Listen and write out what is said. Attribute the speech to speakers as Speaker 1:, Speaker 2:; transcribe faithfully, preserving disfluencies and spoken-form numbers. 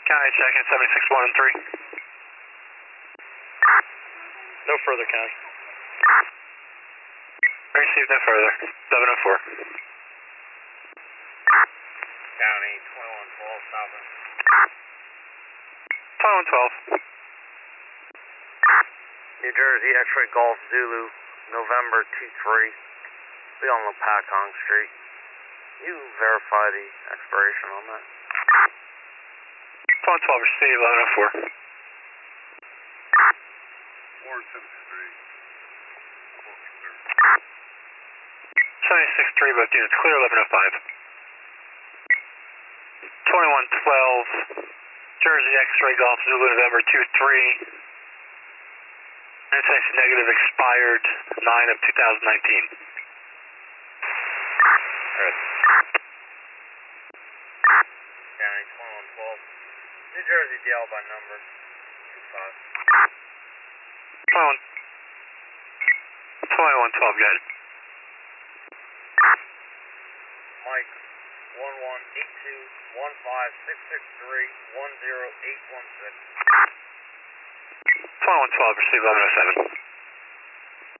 Speaker 1: County checking seventy-six one and three.
Speaker 2: No further, County.
Speaker 1: Received no further. seven oh four.
Speaker 3: County twenty-one twelve, stopping.
Speaker 1: twenty-one twelve.
Speaker 3: New Jersey, X-ray Golf Zulu, November two three. Be on Lopakong Street. You verify the expiration on that.
Speaker 1: twenty-one twelve, received eleven oh four.
Speaker 3: Warren seventy-three.
Speaker 1: seventy-six three, both units clear, eleven oh five. twenty-one twelve, Jersey X-ray Golf Zulu, November two three. Intersection negative expired nine of two thousand nineteen.
Speaker 3: Alright. County twenty-one twelve. New Jersey D L by number two five.
Speaker 1: twenty-one twenty-one twelve, got it.
Speaker 3: Mike one one eight two one five six six three one zero eight one six.
Speaker 1: twenty-one twelve, received eleven oh seven.